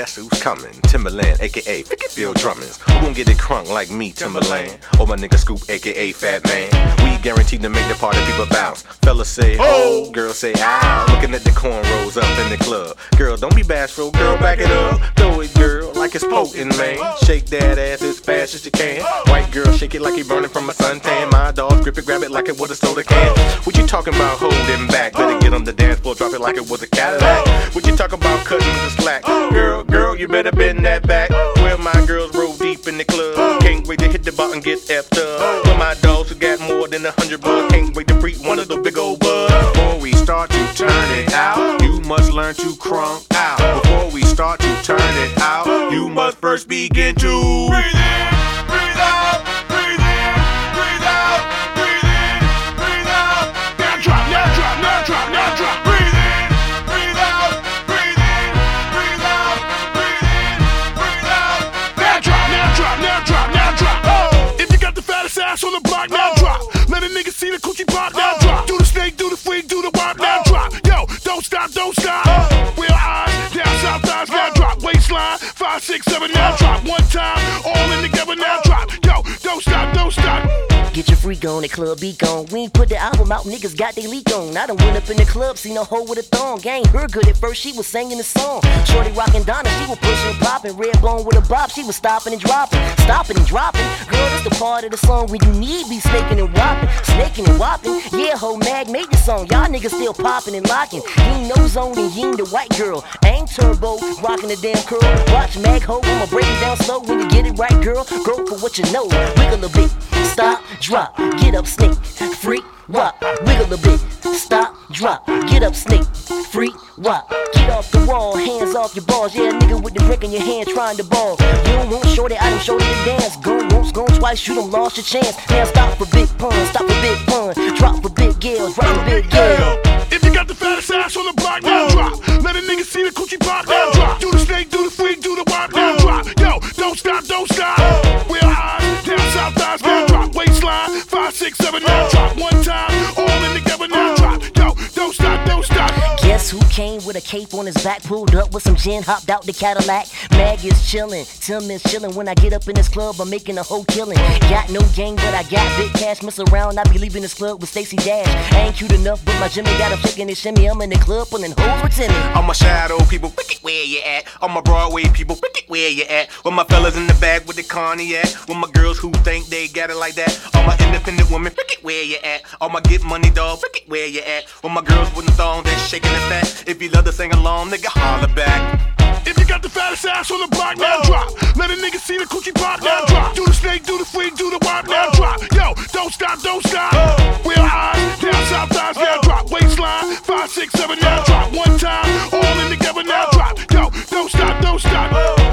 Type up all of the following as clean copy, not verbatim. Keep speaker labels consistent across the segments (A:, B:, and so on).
A: guess who's coming? Timberland, aka Bill Drummond. Who gon' get it crunk like me, Timberland? Or my nigga Scoop, aka Fat Man. We guaranteed to make the party people bounce. Fellas say ho, girls say ow. Looking at the cornrows up in the club. Girl, don't be bashful, girl, back it up. Throw it, girl, like it's potent, man. Shake that ass as fast as you can. White girl, shake it like he burning from a suntan. My dog, grip it, grab it like it was a soda can. What you talking about holding back? Better get on the dance floor, drop it like it was a Cadillac. What you talking about cutting the slack? Girl, you better bend that back. Where my girls roll deep in the club. Can't wait to hit the button, get effed up. Where my dogs who got more than 100 bucks. Can't wait to freak one of the big old bugs. Before we start to turn it out, you must learn to crunk out. Before we start to turn it out, you must first begin to breathe in, breathe out, breathe in, breathe out, breathe in, breathe out. Now drop, now drop, now drop, now drop. Breathe in, breathe out, breathe in, breathe out, breathe in, breathe out. Now drop, now drop, now drop, now drop. Oh, if you got the fattest ass on the block, now drop. Let a nigga see the coochie pop, now drop. Do the snake, do the freak, do the wop, now drop. Yo, don't stop, don't stop. Real eyes, down south thighs, now drop. Waistline, 5, 6, 7, now drop. One time, all in together, now drop. Yo, don't stop, don't stop.
B: Get your freak on, the club be gone. We ain't put the album out, niggas got they leak on. I done went up in the club, seen a hoe with a thong. Ain't her good at first, she was singing the song. Shorty rockin' Donna, she was pushing and popping. Red bone with a bop, she was stopping and dropping. Stopping and dropping. Girl, that's the part of the song when you need be snaking and whopping. Snaking and whopping. Yeah, ho, Mag made the song. Y'all niggas still popping and locking. He ain't no zone and he ain't the white girl. Ain't turbo, rocking the damn curl. Watch Mag ho, I'ma break it down slow. When you get it right, girl, go for what you know. Wiggle a bit, stop, drop, get up, snake, freak, wop. Wiggle a bit, stop, drop, get up, snake, freak, wop. Get off the wall, hands off your balls. Yeah, nigga with the brick in your hand trying to ball. You don't want shorty, I don't show you to dance. Go once, go twice, you done lost your chance. Now stop for big pun, stop for big pun. Drop for big gills, drop for big gills.
C: If you got the fattest ass on the block, now drop. Let a nigga see the coochie pop, now drop. Do the snake, do the freak, do the wop, now drop. Yo, don't stop, don't stop. Real eyes, down south thighs, now drop. Waistline, 5, 6, 7, now drop. One time, all in together, now drop. Yo, don't stop, don't stop.
B: Guess who came with a cape on his back, pulled up with some gin, hopped out the Cadillac. Mag is chillin', Tim is chillin'. When I get up in this club, I'm making a whole killin'. Got no gang, but I got big cash. Mess around, I be leaving this club with Stacey Dash. I ain't cute enough, but my Jimmy got a flick in his shimmy. I'm in the club pulling hoes with Timmy.
A: All my shadow people, wicked where you at? All my Broadway people, wicked where you at? With my fellas in the back with the cognac. With my girls who think they got it like that. All my independent women, wicked where you at? All my get money dog, wicked where you at? With my girls with the thong, they shaking the fat. If you love to sing along, nigga, holler back.
C: If you got the fattest ass on the block, now drop. Let a nigga see the coochie pop, now drop. Do the snake, do the freak, do the wop, now drop. Yo, don't stop, don't stop. Real eyes, down south thighs, now drop. Waistline, 5, 6, 7, now drop. One time, all in together, now drop. Yo, don't stop, don't stop.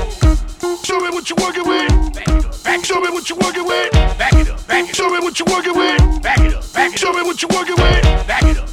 C: Show me what you working with. Show me what you working with.
A: Back it up, back it up.
C: Show me what you working with.
A: Back it up, back it up.
C: Show me what you working with.
A: Back it up.